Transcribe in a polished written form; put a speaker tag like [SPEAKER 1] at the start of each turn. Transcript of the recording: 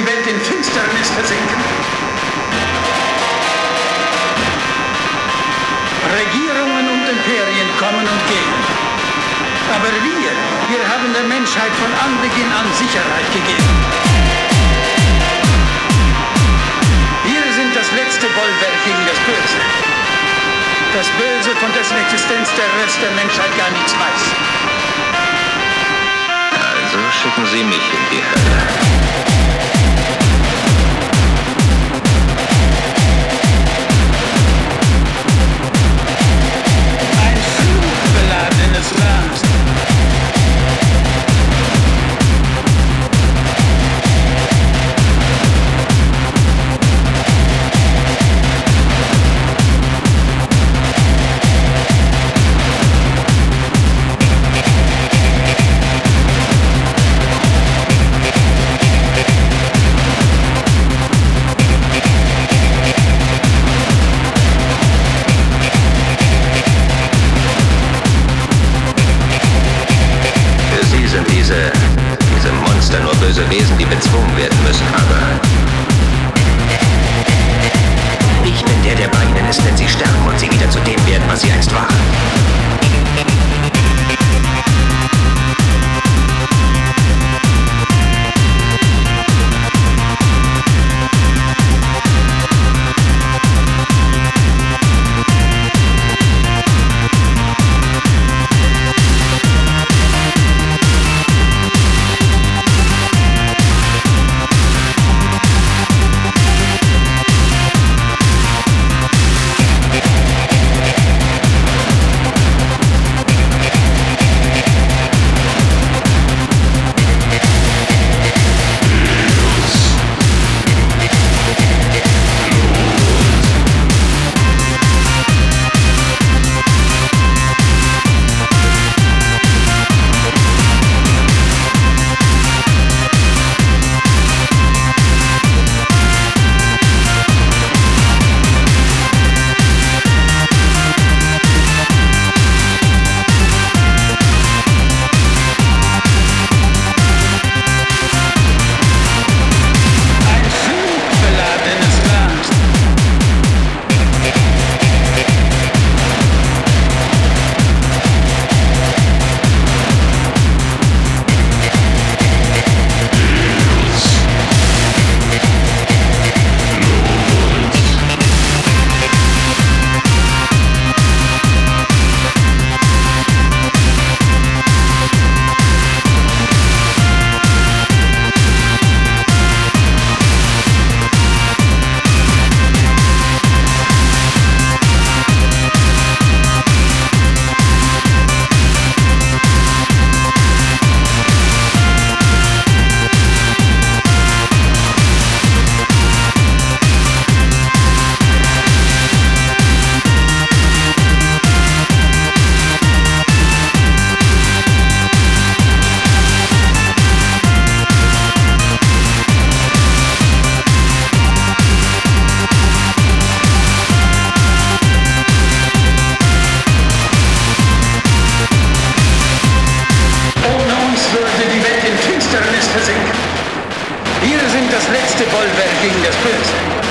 [SPEAKER 1] die Welt in Finsternis versinken. Regierungen und Imperien kommen und gehen. Aber wir haben der Menschheit von Anbeginn an Sicherheit gegeben. Wir sind das letzte Bollwerk gegen das Böse. Das Böse, von dessen Existenz der Rest der Menschheit gar nichts weiß.
[SPEAKER 2] Also schicken Sie mich in die Hölle.
[SPEAKER 1] Ein fluchbeladenes Land.
[SPEAKER 2] Diese Monster nur böse Wesen, die bezwungen werden müssen, aber ich bin der bei ihnen ist, wenn sie sterben und sie wieder zu dem werden, was sie einst waren. Wir sind das letzte Bollwerk gegen das Böse.